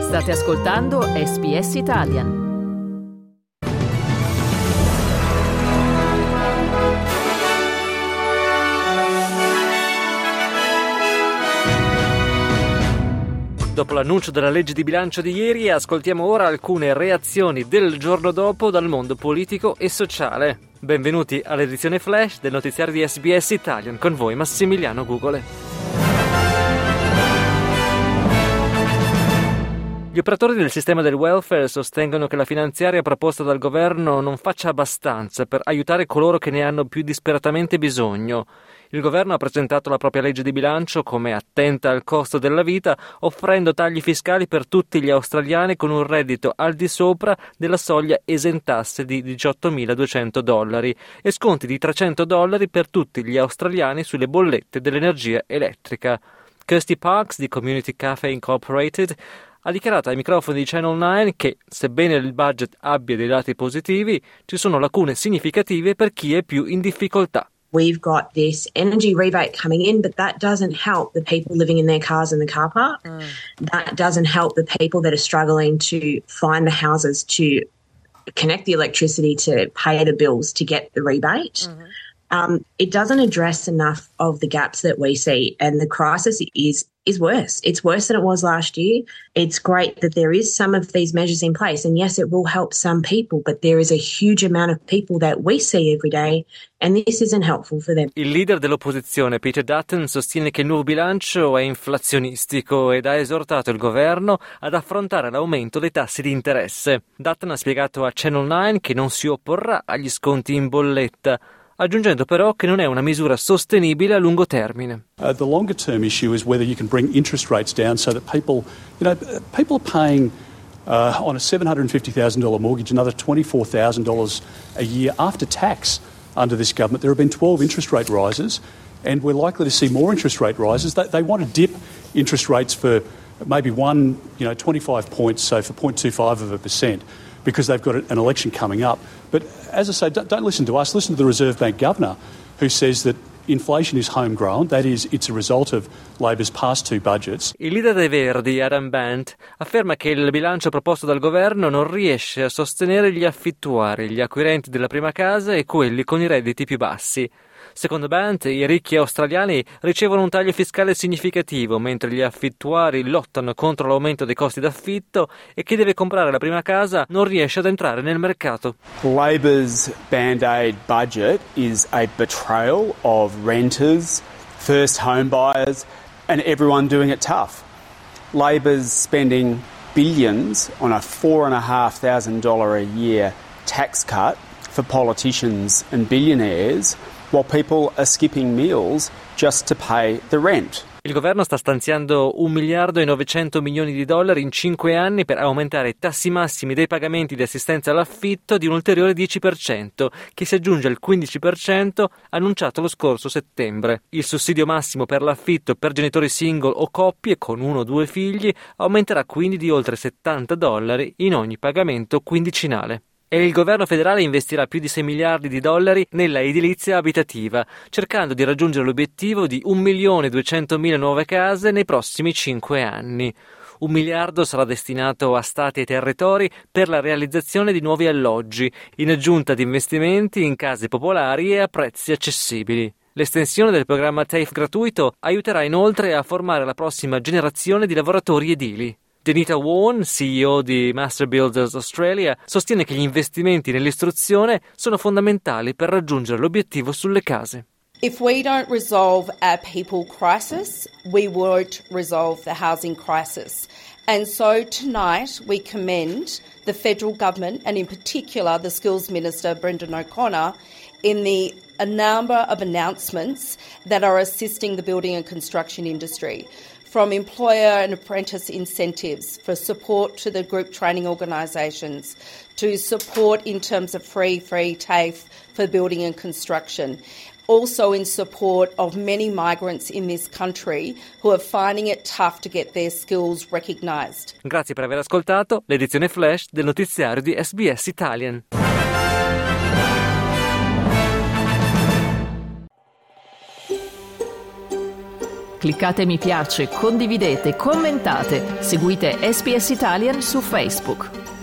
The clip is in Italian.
State ascoltando SBS Italian. Dopo l'annuncio della legge di bilancio di ieri, ascoltiamo ora alcune reazioni del giorno dopo dal mondo politico e sociale. Benvenuti all'edizione flash del notiziario di SBS Italian, con voi Massimiliano Gugole. Gli operatori del sistema del welfare sostengono che la finanziaria proposta dal governo non faccia abbastanza per aiutare coloro che ne hanno più disperatamente bisogno. Il governo ha presentato la propria legge di bilancio come attenta al costo della vita, offrendo tagli fiscali per tutti gli australiani con un reddito al di sopra della soglia esentasse di $18.200 e sconti di $300 per tutti gli australiani sulle bollette dell'energia elettrica. Kirsty Parks di Community Cafe Incorporated ha dichiarato ai microfoni di Channel 9 che, sebbene il budget abbia dei dati positivi, ci sono lacune significative per chi è più in difficoltà. We've got this energy rebate coming in, but that doesn't help the people living in their cars in the car park. That doesn't help the people that are struggling to find the houses to connect the electricity, to pay the bills, to get the rebate. It doesn't address enough of the gaps that we see, and the crisis is worse. It's worse than it was last year. It's great that there is some of these measures in place, and yes, it will help some people, but there is a huge amount of people that we see every day, and this isn't helpful for them. Il leader dell'opposizione, Peter Dutton, sostiene che il nuovo bilancio è inflazionistico ed ha esortato il governo ad affrontare l'aumento dei tassi di interesse. Dutton ha spiegato a Channel 9 che non si opporrà agli sconti in bolletta, aggiungendo però che non è una misura sostenibile a lungo termine. The longer term issue is whether you can bring interest rates down so that people are paying on a $750,000 mortgage another $24,000 a year after tax under this government. There have been 12 interest rate rises, and we're likely to see more interest rate rises. They want to dip interest rates for maybe 25 points, so for 0.25%. Because they've got an election coming up. But as I say, don't listen to us, listen to the Reserve Bank Governor, who says that inflation is homegrown, that is, it's a result of Labor's past two budgets. Il leader dei Verdi, Adam Bant, afferma che il bilancio proposto dal governo non riesce a sostenere gli affittuari, gli acquirenti della prima casa e quelli con i redditi più bassi. Secondo Bant, i ricchi australiani ricevono un taglio fiscale significativo, mentre gli affittuari lottano contro l'aumento dei costi d'affitto e chi deve comprare la prima casa non riesce ad entrare nel mercato. Labor's Band-Aid budget is a betrayal of renters, first home buyers and everyone doing it tough. Labor's spending billions on a $4,500 a year tax cut for politicians and billionaires, while people are skipping meals just to pay the rent. Il governo sta stanziando $1,9 milioni in 5 anni per aumentare i tassi massimi dei pagamenti di assistenza all'affitto di un ulteriore 10%, che si aggiunge al 15% annunciato lo scorso settembre. Il sussidio massimo per l'affitto per genitori single o coppie con 1 o 2 figli aumenterà quindi di oltre $70 in ogni pagamento quindicinale. E il governo federale investirà più di $6 miliardi nella edilizia abitativa, cercando di raggiungere l'obiettivo di 1.200.000 nuove case nei prossimi 5 anni. $1 miliardo sarà destinato a stati e territori per la realizzazione di nuovi alloggi, in aggiunta di investimenti in case popolari e a prezzi accessibili. L'estensione del programma TAFE gratuito aiuterà inoltre a formare la prossima generazione di lavoratori edili. Denita Warren, CEO di Master Builders Australia, sostiene che gli investimenti nell'istruzione sono fondamentali per raggiungere l'obiettivo sulle case. If we don't resolve our people crisis, we won't resolve the housing crisis. And so tonight we commend the federal government and in particular the Skills Minister Brendan O'Connor in a number of announcements that are assisting the building and construction industry. From employer and apprentice incentives for support to the group training organisations, to support in terms of free TAFE for building and construction. Also in support of many migrants in this country who are finding it tough to get their skills recognised. Grazie per aver ascoltato l'edizione flash del notiziario di SBS Italian. Cliccate mi piace, condividete, commentate, seguite SPS Italian su Facebook.